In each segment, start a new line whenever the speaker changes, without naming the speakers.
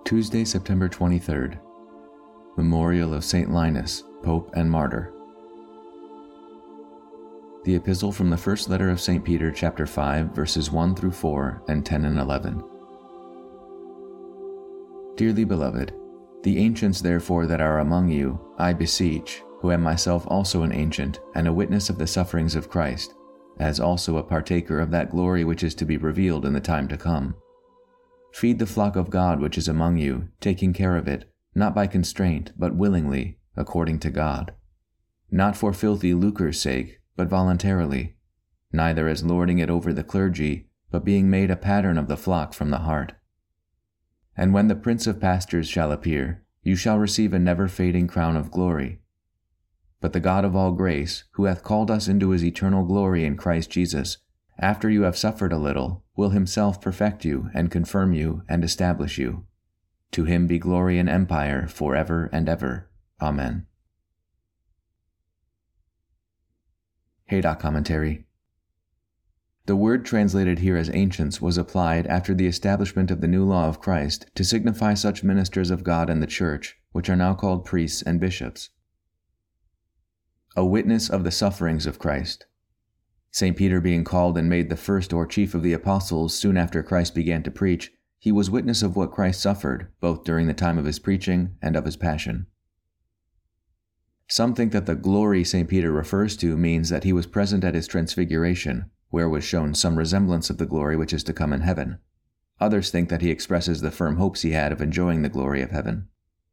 Tuesday, September 23rd. Memorial of St. Linus, Pope and Martyr. The Epistle from the First Letter of St. Peter, chapter 5, verses 1 through 4 and 10 and 11. Dearly beloved, the ancients therefore that are among you, I beseech, who am myself also an ancient and a witness of the sufferings of Christ, as also a partaker of that glory which is to be revealed in the time to come. Feed the flock of God which is among you, taking care of it, not by constraint, but willingly, according to God. Not for filthy lucre's sake, but voluntarily, neither as lording it over the clergy, but being made a pattern of the flock from the heart. And when the Prince of Pastors shall appear, you shall receive a never-fading crown of glory. But the God of all grace, who hath called us into his eternal glory in Christ Jesus, after you have suffered a little, will himself perfect you, and confirm you, and establish you. To him be glory and empire forever and ever. Amen. Haydock Commentary. The word translated here as ancients was applied after the establishment of the new law of Christ to signify such ministers of God and the Church, which are now called priests and bishops. A witness of the sufferings of Christ. St. Peter being called and made the first or chief of the apostles soon after Christ began to preach, he was witness of what Christ suffered, both during the time of his preaching and of his passion. Some think that the glory St. Peter refers to means that he was present at his transfiguration, where was shown some resemblance of the glory which is to come in heaven. Others think that he expresses the firm hopes he had of enjoying the glory of heaven.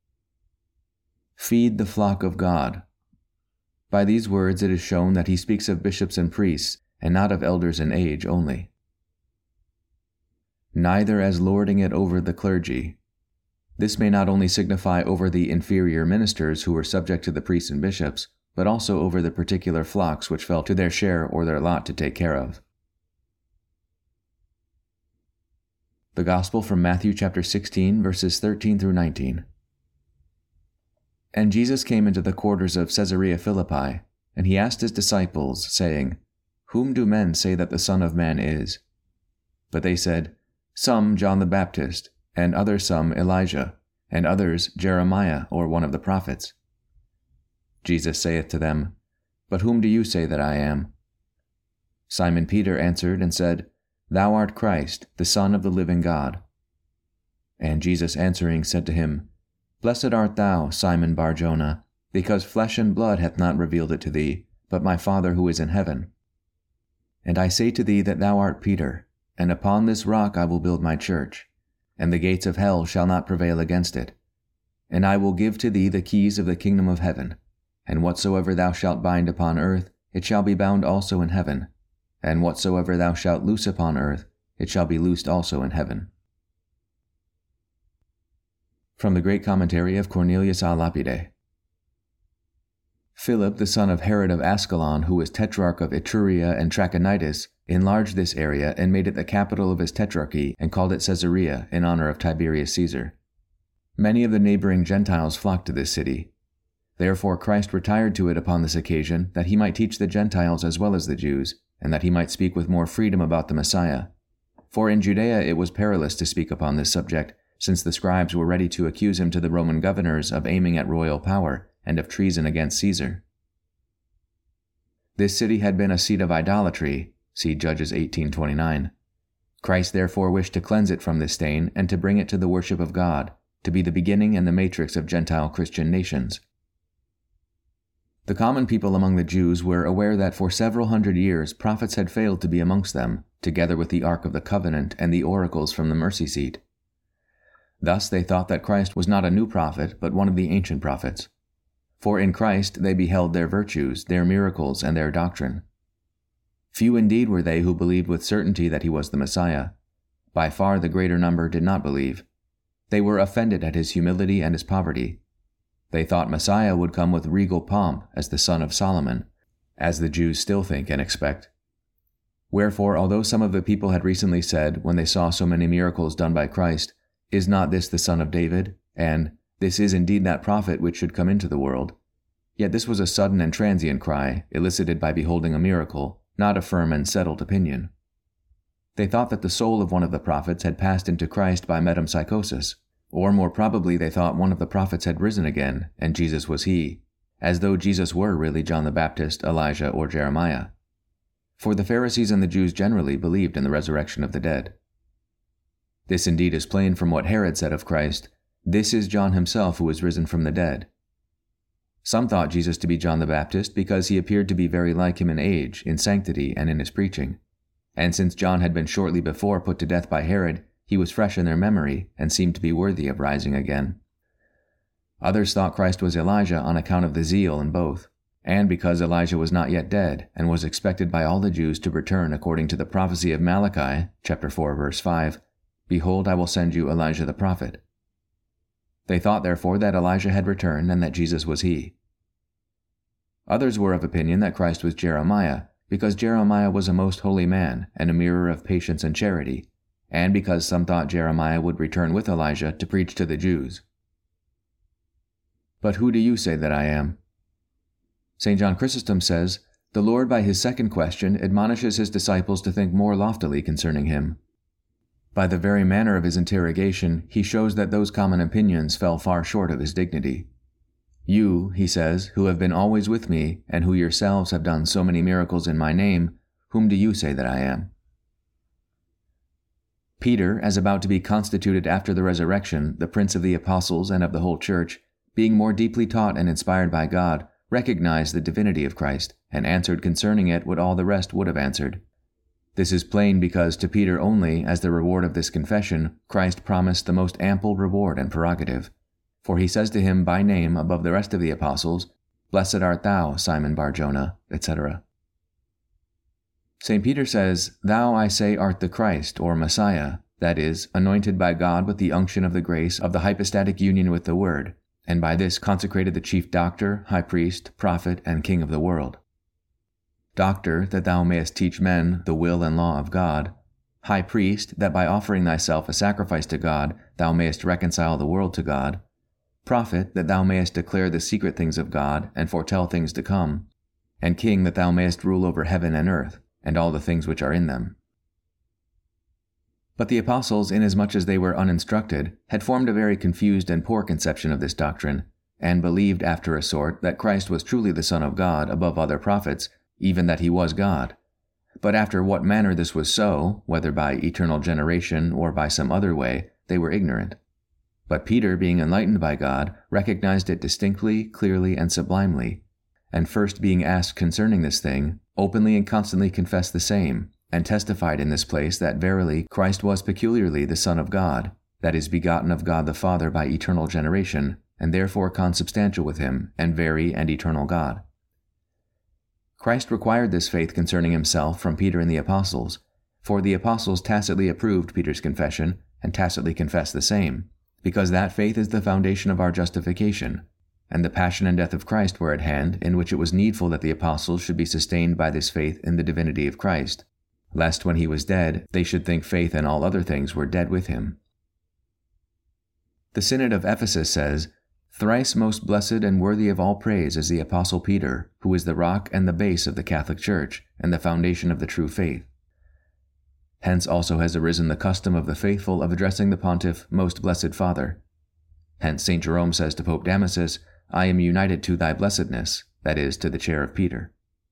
Feed the flock of God. By these words it is shown that he speaks of bishops and priests, and not of elders in age only. Neither as lording it over the clergy. This may not only signify over the inferior ministers who were subject to the priests and bishops, but also over the particular flocks which fell to their share or their lot to take care of. The Gospel from Matthew chapter 16, verses 13 through 19. And Jesus came into the quarters of Caesarea Philippi, and he asked his disciples, saying, Whom do men say that the Son of Man is? But they said, Some John the Baptist, and others some Elijah, and others Jeremiah or one of the prophets. Jesus saith to them, But whom do you say that I am? Simon Peter answered and said, Thou art Christ, the Son of the living God. And Jesus answering said to him, Blessed art thou, Simon Bar-Jonah, because flesh and blood hath not revealed it to thee, but my Father who is in heaven. And I say to thee that thou art Peter, and upon this rock I will build my church, and the gates of hell shall not prevail against it. And I will give to thee the keys of the kingdom of heaven, and whatsoever thou shalt bind upon earth, it shall be bound also in heaven, and whatsoever thou shalt loose upon earth, it shall be loosed also in heaven. From the Great Commentary of Cornelius a Lapide. Philip, the son of Herod of Ascalon, who was tetrarch of Etruria and Trachonitis, enlarged this area and made it the capital of his tetrarchy and called it Caesarea in honor of Tiberius Caesar. Many of the neighboring Gentiles flocked to this city. Therefore Christ retired to it upon this occasion, that he might teach the Gentiles as well as the Jews, and that he might speak with more freedom about the Messiah. For in Judea it was perilous to speak upon this subject, since the scribes were ready to accuse him to the Roman governors of aiming at royal power and of treason against Caesar. This city had been a seat of idolatry, see Judges 18:29. Christ therefore wished to cleanse it from this stain and to bring it to the worship of God, to be the beginning and the matrix of Gentile Christian nations. The common people among the Jews were aware that for several hundred years prophets had failed to be amongst them, together with the Ark of the Covenant and the oracles from the mercy seat. Thus they thought that Christ was not a new prophet, but one of the ancient prophets. For in Christ they beheld their virtues, their miracles, and their doctrine. Few indeed were they who believed with certainty that he was the Messiah. By far the greater number did not believe. They were offended at his humility and his poverty. They thought Messiah would come with regal pomp as the son of Solomon, as the Jews still think and expect. Wherefore, although some of the people had recently said, when they saw so many miracles done by Christ, Is not this the son of David? And, This is indeed that prophet which should come into the world. Yet this was a sudden and transient cry, elicited by beholding a miracle, not a firm and settled opinion. They thought that the soul of one of the prophets had passed into Christ by metempsychosis, Or more probably they thought one of the prophets had risen again, and Jesus was he, as though Jesus were really John the Baptist, Elijah, or Jeremiah. For the Pharisees and the Jews generally believed in the resurrection of the dead. This indeed is plain from what Herod said of Christ, "This is John himself who is risen from the dead." Some thought Jesus to be John the Baptist because he appeared to be very like him in age, in sanctity, and in his preaching. And since John had been shortly before put to death by Herod, he was fresh in their memory and seemed to be worthy of rising again. Others thought Christ was Elijah on account of the zeal in both, and because Elijah was not yet dead and was expected by all the Jews to return according to the prophecy of Malachi, chapter 4, verse 5, "Behold, I will send you Elijah the prophet." They thought therefore that Elijah had returned and that Jesus was he. Others were of opinion that Christ was Jeremiah, because Jeremiah was a most holy man and a mirror of patience and charity, and because some thought Jeremiah would return with Elijah to preach to the Jews. But who do you say that I am? St. John Chrysostom says, "The Lord by his second question admonishes his disciples to think more loftily concerning him. By the very manner of his interrogation, he shows that those common opinions fell far short of his dignity. You, he says, who have been always with me, and who yourselves have done so many miracles in my name, whom do you say that I am?" Peter, as about to be constituted after the resurrection the prince of the apostles and of the whole church, being more deeply taught and inspired by God, recognized the divinity of Christ, and answered concerning it what all the rest would have answered. This is plain because to Peter only, as the reward of this confession, Christ promised the most ample reward and prerogative. For he says to him by name above the rest of the apostles, "Blessed art thou, Simon Bar-Jonah," etc. St. Peter says, "Thou, I say, art the Christ, or Messiah, that is, anointed by God with the unction of the grace of the hypostatic union with the Word, and by this consecrated the chief doctor, high priest, prophet, and king of the world. Doctor, that thou mayest teach men the will and law of God. High priest, that by offering thyself a sacrifice to God, thou mayest reconcile the world to God. Prophet, that thou mayest declare the secret things of God, and foretell things to come. And king, that thou mayest rule over heaven and earth, and all the things which are in them." But the apostles, inasmuch as they were uninstructed, had formed a very confused and poor conception of this doctrine, and believed after a sort that Christ was truly the Son of God above other prophets, even that he was God. But after what manner this was so, whether by eternal generation or by some other way, they were ignorant. But Peter, being enlightened by God, recognized it distinctly, clearly, and sublimely, and first being asked concerning this thing, openly and constantly confessed the same, and testified in this place that verily Christ was peculiarly the Son of God, that is, begotten of God the Father by eternal generation, and therefore consubstantial with him, and very and eternal God. Christ required this faith concerning himself from Peter and the apostles, for the apostles tacitly approved Peter's confession, and tacitly confessed the same, because that faith is the foundation of our justification, and the passion and death of Christ were at hand, in which it was needful that the apostles should be sustained by this faith in the divinity of Christ, lest when he was dead, they should think faith and all other things were dead with him. The Synod of Ephesus says, "Thrice most blessed and worthy of all praise is the Apostle Peter, who is the rock and the base of the Catholic Church, and the foundation of the true faith." Hence also has arisen the custom of the faithful of addressing the pontiff Most Blessed Father. Hence St. Jerome says to Pope Damasus, "I am united to thy blessedness," that is, to the chair of Peter.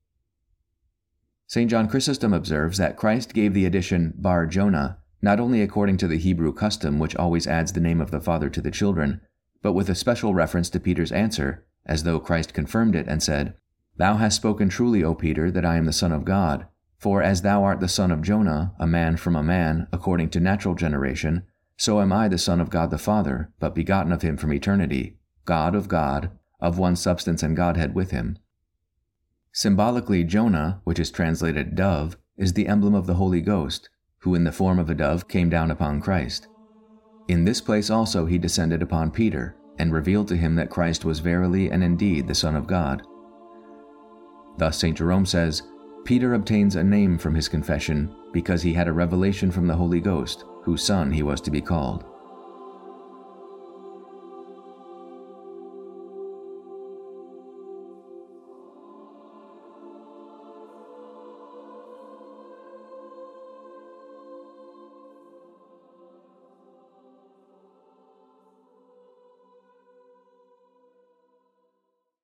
St. John Chrysostom observes that Christ gave the addition Bar-Jonah not only according to the Hebrew custom which always adds the name of the father to the children, but with a special reference to Peter's answer, as though Christ confirmed it and said, "Thou hast spoken truly, O Peter, that I am the Son of God. For as thou art the son of Jonah, a man from a man, according to natural generation, so am I the Son of God the Father, but begotten of him from eternity, God, of one substance and Godhead with him." Symbolically, Jonah, which is translated dove, is the emblem of the Holy Ghost, who in the form of a dove came down upon Christ. In this place also he descended upon Peter, and revealed to him that Christ was verily and indeed the Son of God. Thus St. Jerome says, "Peter obtains a name from his confession because he had a revelation from the Holy Ghost, whose son he was to be called."